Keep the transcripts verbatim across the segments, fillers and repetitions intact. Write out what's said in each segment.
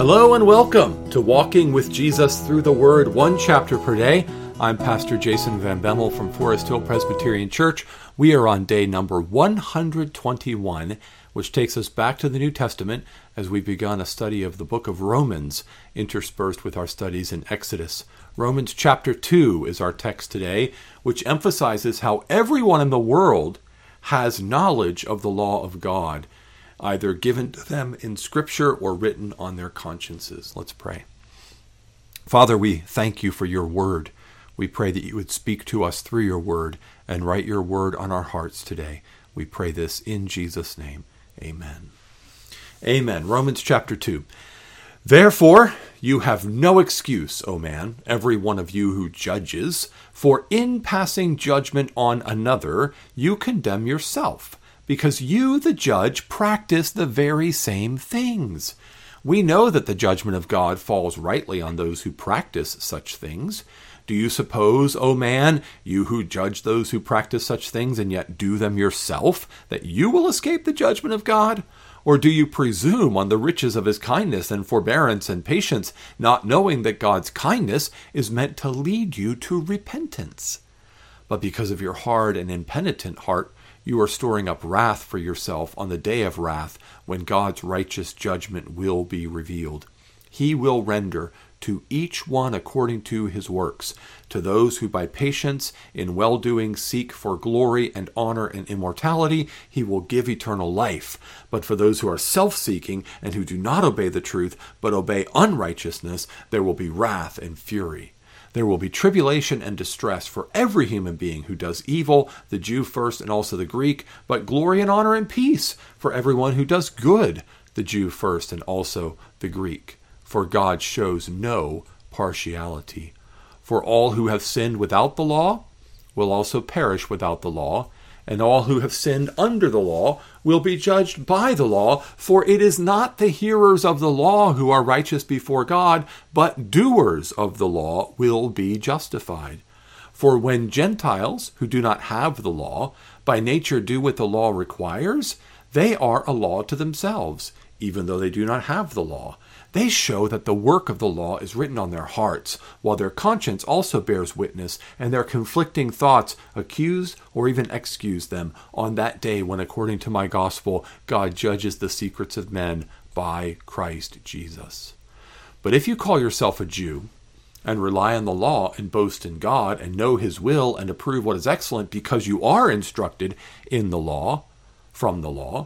Hello and welcome to Walking with Jesus Through the Word, one chapter per day. I'm Pastor Jason Van Bemmel from Forest Hill Presbyterian Church. We are on day number one hundred twenty-one, which takes us back to the New Testament as we've begun a study of the book of Romans, interspersed with our studies in Exodus. Romans chapter two is our text today, which emphasizes how everyone in the world has knowledge of the law of God, either given to them in Scripture or written on their consciences. Let's pray. Father, we thank you for your word. We pray that you would speak to us through your word and write your word on our hearts today. We pray this in Jesus' name. Amen. Amen. Romans chapter two. Therefore, you have no excuse, O man, every one of you who judges, for in passing judgment on another, you condemn yourself, because you, the judge, practice the very same things. We know that the judgment of God falls rightly on those who practice such things. Do you suppose, O man, you who judge those who practice such things and yet do them yourself, that you will escape the judgment of God? Or do you presume on the riches of his kindness and forbearance and patience, not knowing that God's kindness is meant to lead you to repentance? But because of your hard and impenitent heart, you are storing up wrath for yourself on the day of wrath, when God's righteous judgment will be revealed. He will render to each one according to his works. To those who by patience in well-doing seek for glory and honor and immortality, he will give eternal life. But for those who are self-seeking and who do not obey the truth, but obey unrighteousness, there will be wrath and fury. There will be tribulation and distress for every human being who does evil, the Jew first and also the Greek, but glory and honor and peace for everyone who does good, the Jew first and also the Greek. For God shows no partiality. For all who have sinned without the law will also perish without the law, and all who have sinned under the law will be judged by the law. For it is not the hearers of the law who are righteous before God, but doers of the law will be justified. For when Gentiles, who do not have the law, by nature do what the law requires, they are a law to themselves, even though they do not have the law. They show that the work of the law is written on their hearts, while their conscience also bears witness, and their conflicting thoughts accuse or even excuse them on that day when, according to my gospel, God judges the secrets of men by Christ Jesus. But if you call yourself a Jew, and rely on the law and boast in God, and know his will and approve what is excellent because you are instructed in the law, from the law,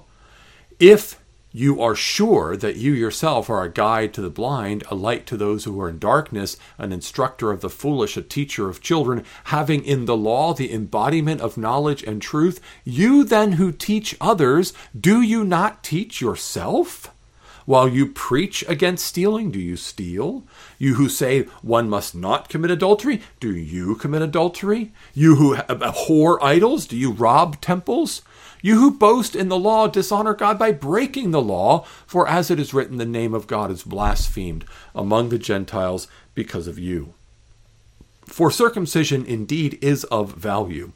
if you are sure that you yourself are a guide to the blind, a light to those who are in darkness, an instructor of the foolish, a teacher of children, having in the law the embodiment of knowledge and truth, you then who teach others, do you not teach yourself? While you preach against stealing, do you steal? You who say one must not commit adultery, do you commit adultery? You who abhor idols, do you rob temples? You who boast in the law dishonor God by breaking the law, for as it is written, the name of God is blasphemed among the Gentiles because of you. For circumcision indeed is of value,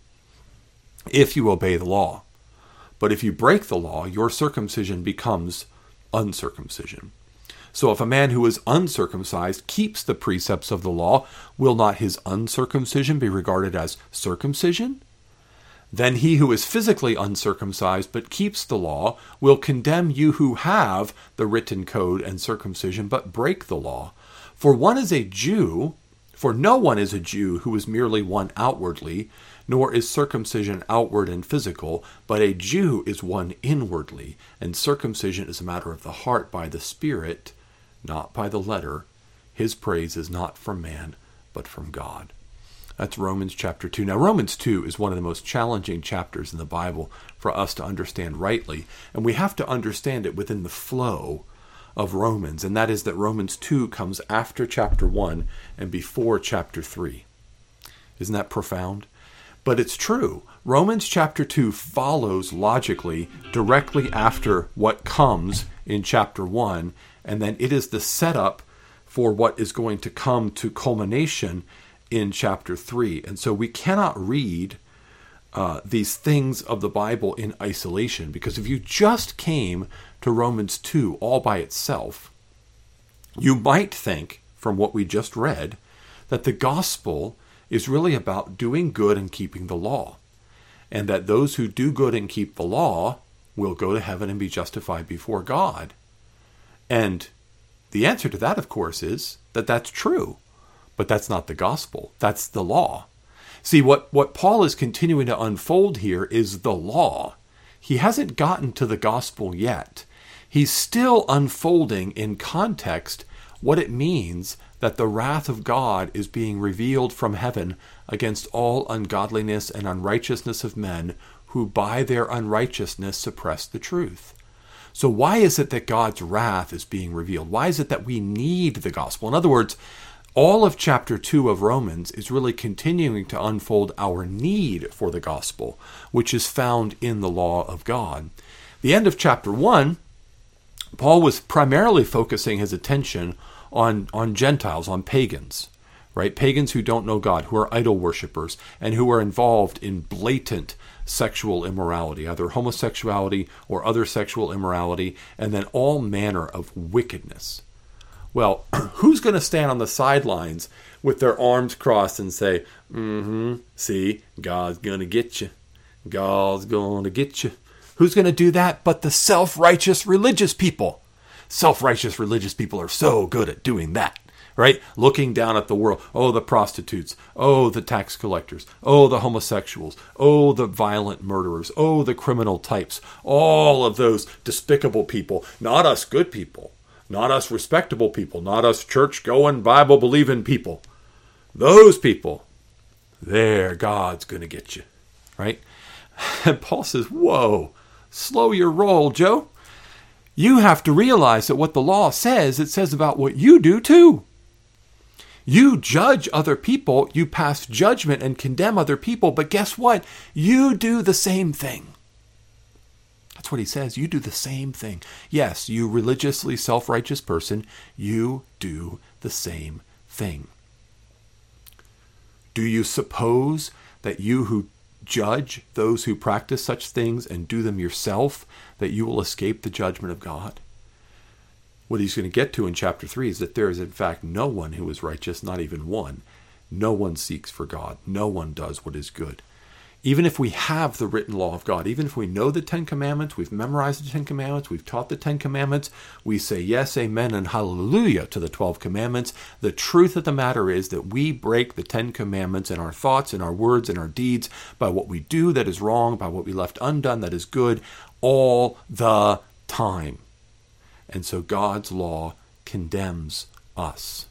if you obey the law. But if you break the law, your circumcision becomes uncircumcision. So if a man who is uncircumcised keeps the precepts of the law, will not his uncircumcision be regarded as circumcision? Then he who is physically uncircumcised but keeps the law will condemn you who have the written code and circumcision but break the law. For one is a Jew, for no one is a Jew who is merely one outwardly, nor is circumcision outward and physical, but a Jew is one inwardly, and circumcision is a matter of the heart by the Spirit, not by the letter. His praise is not from man, but from God. That's Romans chapter two. Now, Romans two is one of the most challenging chapters in the Bible for us to understand rightly, and we have to understand it within the flow of Romans, and that is that Romans two comes after chapter one and before chapter three. Isn't that profound? But it's true. Romans chapter two follows logically directly after what comes in chapter one, and then it is the setup for what is going to come to culmination in chapter three. And so we cannot read uh, these things of the Bible in isolation, because if you just came to Romans two all by itself, You might think, from what we just read, that the gospel is really about doing good and keeping the law, and that those who do good and keep the law will go to heaven and be justified before God. And the answer to that, of course, is that that's true, but that's not the gospel. That's the law. See, what, what Paul is continuing to unfold here is the law. He hasn't gotten to the gospel yet. He's still unfolding in context what it means that the wrath of God is being revealed from heaven against all ungodliness and unrighteousness of men who by their unrighteousness suppress the truth. So why is it that God's wrath is being revealed? Why is it that we need the gospel? In other words, all of chapter two of Romans is really continuing to unfold our need for the gospel, which is found in the law of God. The end of chapter one, Paul was primarily focusing his attention on, on Gentiles, on pagans, right? Pagans who don't know God, who are idol worshippers, and who are involved in blatant sexual immorality, either homosexuality or other sexual immorality, and then all manner of wickedness. Well, who's going to stand on the sidelines with their arms crossed and say, mm-hmm, see, God's going to get you. God's going to get you. Who's going to do that but the self-righteous religious people? Self-righteous religious people are so good at doing that, right? Looking down at the world. Oh, the prostitutes. Oh, the tax collectors. Oh, the homosexuals. Oh, the violent murderers. Oh, the criminal types. All of those despicable people. Not us good people. Not us respectable people. Not us church-going, Bible-believing people. Those people, there, God's going to get you, right? And Paul says, whoa, slow your roll, Joe. You have to realize that what the law says, it says about what you do too. You judge other people, you pass judgment and condemn other people, but guess what? You do the same thing. That's what he says. You do the same thing. Yes, you religiously self-righteous person, you do the same thing. Do you suppose that you who judge those who practice such things and do them yourself, that you will escape the judgment of God? What he's going to get to in chapter three is that there is in fact no one who is righteous, not even one. No one seeks for God. No one does what is good. Even if we have the written law of God, even if we know the Ten Commandments, we've memorized the Ten Commandments, we've taught the Ten Commandments, we say yes, amen, and hallelujah to the Twelve Commandments, the truth of the matter is that we break the Ten Commandments in our thoughts, in our words, in our deeds, by what we do that is wrong, by what we left undone that is good, all the time. And so God's law condemns us.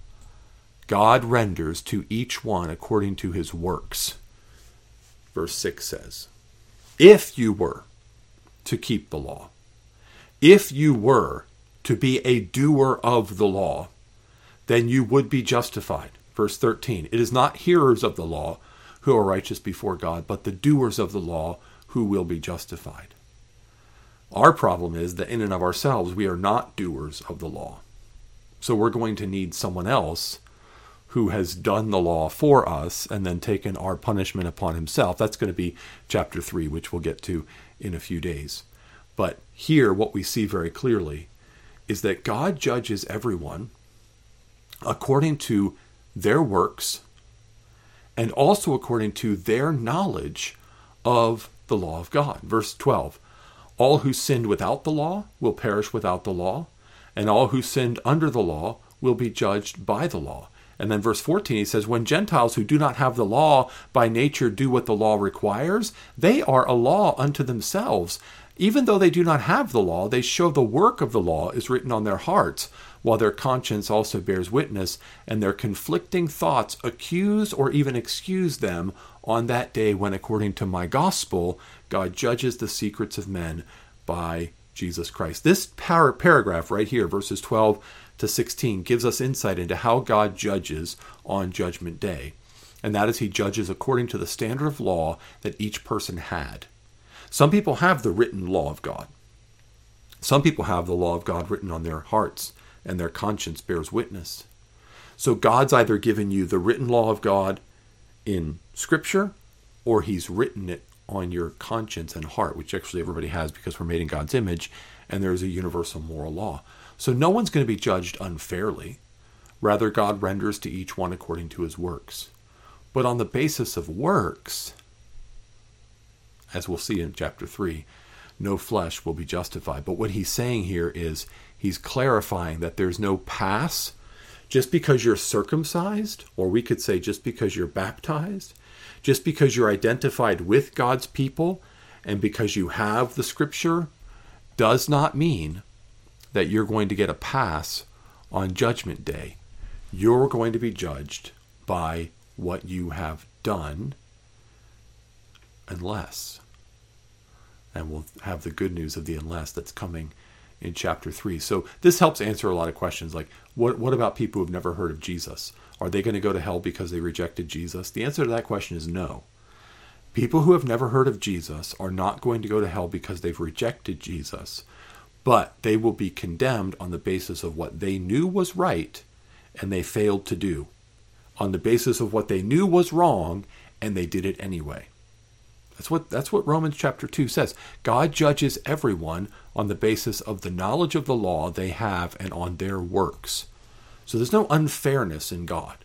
God renders to each one according to his works. Verse six says, if you were to keep the law, if you were to be a doer of the law, then you would be justified. Verse thirteen, it is not hearers of the law who are righteous before God, but the doers of the law who will be justified. Our problem is that in and of ourselves, we are not doers of the law. So we're going to need someone else who has done the law for us and then taken our punishment upon himself. That's going to be chapter three, which we'll get to in a few days. But here, what we see very clearly is that God judges everyone according to their works and also according to their knowledge of the law of God. Verse twelve, all who sinned without the law will perish without the law, and all who sinned under the law will be judged by the law. And then verse fourteen, he says, when Gentiles who do not have the law by nature do what the law requires, they are a law unto themselves. Even though they do not have the law, they show the work of the law is written on their hearts, while their conscience also bears witness, and their conflicting thoughts accuse or even excuse them on that day when, according to my gospel, God judges the secrets of men by Jesus Christ. This par- paragraph right here, verses twelve to sixteen, gives us insight into how God judges on Judgment Day. And that is, he judges according to the standard of law that each person had. Some people have the written law of God. Some people have the law of God written on their hearts, and their conscience bears witness. So God's either given you the written law of God in Scripture, or he's written it on your conscience and heart, which actually everybody has because we're made in God's image, and there's a universal moral law. So no one's going to be judged unfairly. Rather, God renders to each one according to his works. But on the basis of works, as we'll see in chapter three, no flesh will be justified. But what he's saying here is he's clarifying that there's no pass just because you're circumcised, or we could say just because you're baptized, just because you're identified with God's people, and because you have the scripture, does not mean that you're going to get a pass on Judgment Day. You're going to be judged by what you have done, unless, and we'll have the good news of the unless that's coming in chapter three. So this helps answer a lot of questions like, what, what about people who've never heard of Jesus? Are they going to go to hell because they rejected Jesus? The answer to that question is no. People who have never heard of Jesus are not going to go to hell because they've rejected Jesus, but they will be condemned on the basis of what they knew was right and they failed to do, on the basis of what they knew was wrong and they did it anyway. That's what that's what Romans chapter two says. God judges everyone on the basis of the knowledge of the law they have and on their works. So there's no unfairness in God.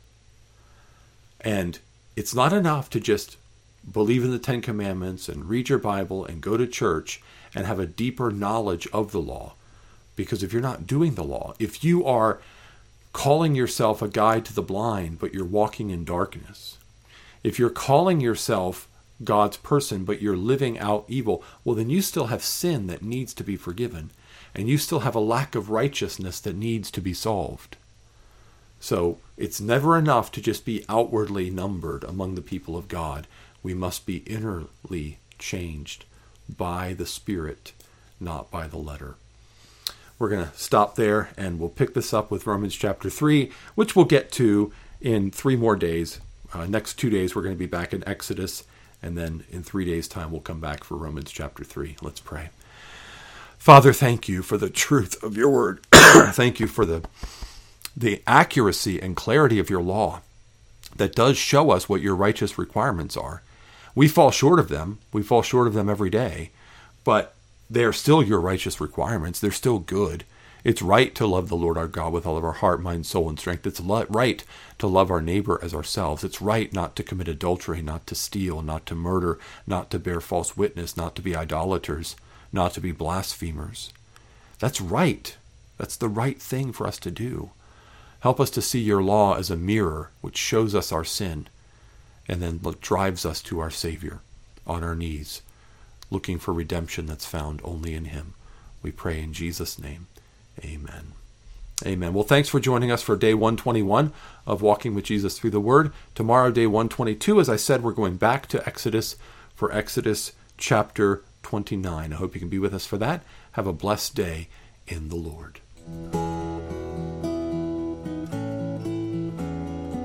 And it's not enough to just believe in the Ten Commandments and read your Bible and go to church and have a deeper knowledge of the law. Because if you're not doing the law, if you are calling yourself a guide to the blind, but you're walking in darkness, if you're calling yourself God's person, but you're living out evil, well, then you still have sin that needs to be forgiven, and you still have a lack of righteousness that needs to be solved. So it's never enough to just be outwardly numbered among the people of God. We must be innerly changed by the Spirit, not by the letter. We're going to stop there, and we'll pick this up with Romans chapter three, which we'll get to in three more days. Uh, next two days, we're going to be back in Exodus, and then in three days' time, we'll come back for Romans chapter three. Let's pray. Father, thank you for the truth of your word. Thank you for the, the accuracy and clarity of your law that does show us what your righteous requirements are. We fall short of them. We fall short of them every day, but they are still your righteous requirements. They're still good. It's right to love the Lord our God with all of our heart, mind, soul, and strength. It's right to love our neighbor as ourselves. It's right not to commit adultery, not to steal, not to murder, not to bear false witness, not to be idolaters, not to be blasphemers. That's right. That's the right thing for us to do. Help us to see your law as a mirror which shows us our sin and then drives us to our Savior on our knees, looking for redemption that's found only in him. We pray in Jesus' name. Amen. Amen. Well, thanks for joining us for day one twenty-one of Walking with Jesus Through the Word. Tomorrow, day one twenty-two, as I said, we're going back to Exodus for Exodus chapter twenty-nine. I hope you can be with us for that. Have a blessed day in the Lord.